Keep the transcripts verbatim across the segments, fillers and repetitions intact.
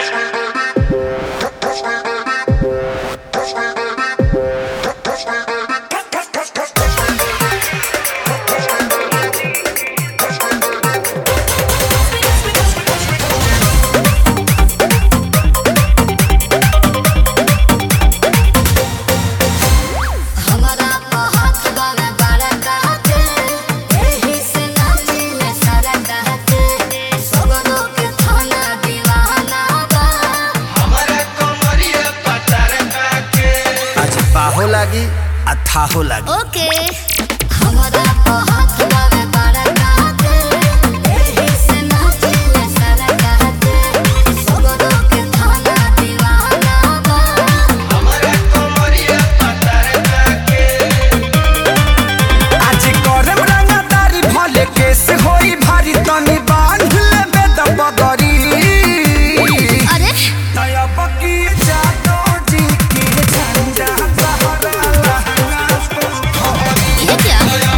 पाहो लागी अथाहो लागी ओके हमरा तो हाथ बावे बड़ा काटे एही से नाचिले सारा काटे सगरो के थाना दीवाना बा हमरा कमरिया पतर काके आज करम रंगदारी भले केस होई भारी तनी बांध लेबे द बगरी अरे नया बकी जातो जी की झंझा ये क्या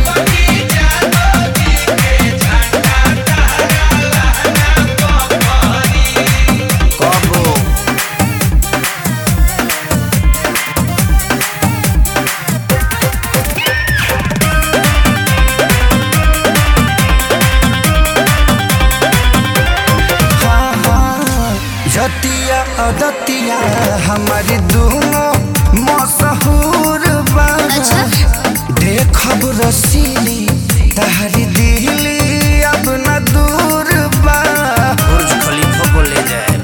जतिया अदतिया हमारी दोनों मशहूर बा अच्छा देखब रसीली तहरी दिली अब न दूर बा बुर्ज खलीफा को ले जाए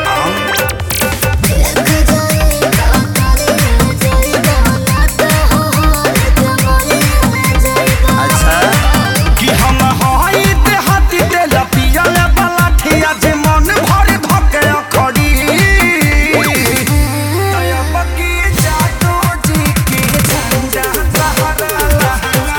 देख जाए काकाले जाएगा नाता हो जमाने में जाएगा अच्छा कि हम हई देहाती तेल पियल वाला ठिया जे मन भर धके अखड़ी तया बकी जातो जी की झंझा सहारा लहंगा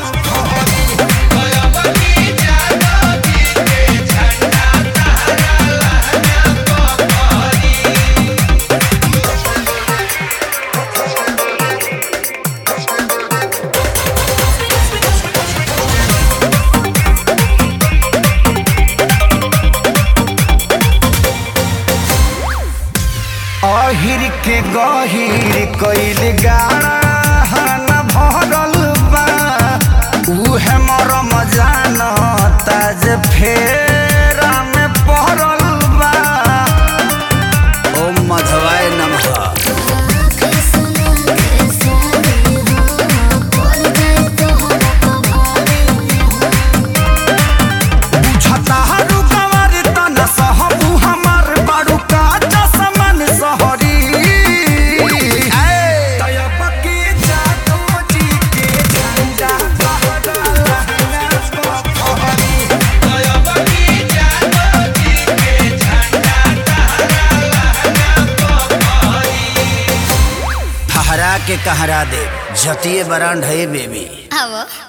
अहिर के गहिर कइल गाड़ा न भरल बा उहे मरम जानता जे फेरा में पड़ल बा ओम मधवाय नमः के सुना के सारी हो बोल जाए तो हमरा तो भारी बुझता हरू कवर तना सहबू हमार बारू का चसमन सहरी तया बकी जातो जी के झंझा सहारा लहंगा फहरा के कहरा दे जतिये बरांड है बेबी आवो